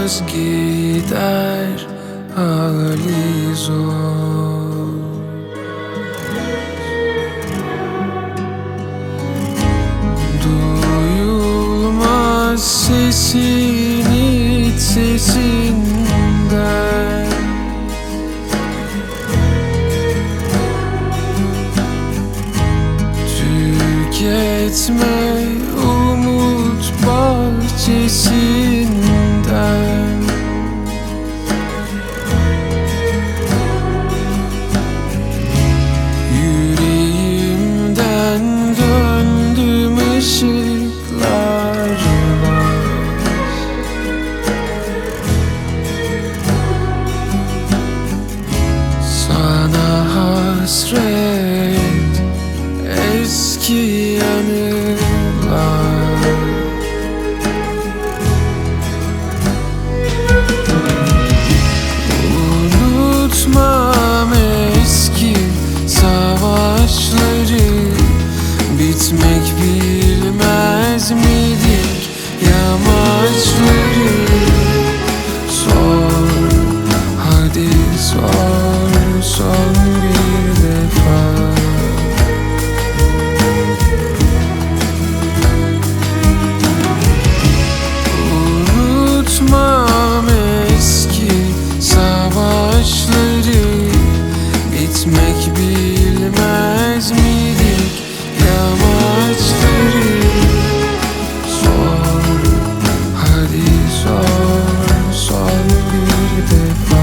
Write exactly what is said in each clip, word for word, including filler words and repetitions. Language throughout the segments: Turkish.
Yalnız gider hali zor. Duyulmaz sesin iç sesinden, tüketme umut bahçesinden. Yüreğimden döndüm ışıklar var. Sana hasret eski anılar. Unutmam eski savaşları, bitmek bilmez midir yamaçları? Sor, hadi sor, son bir defa. Unutmam eski savaşları, bitmek bilmez midir yamaçları? Sor, hadi sor, son bir defa.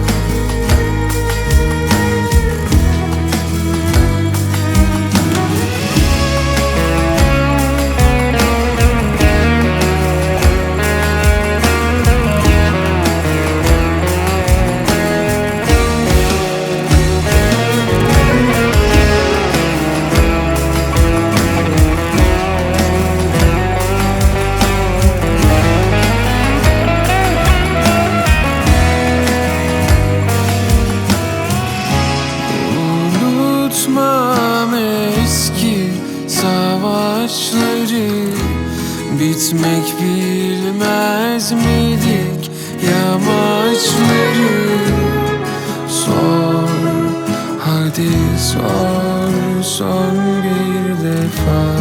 Unutmam eski savaşları, bitmek bilmez midik yamaçları? Sor, hadi sor, son bir defa.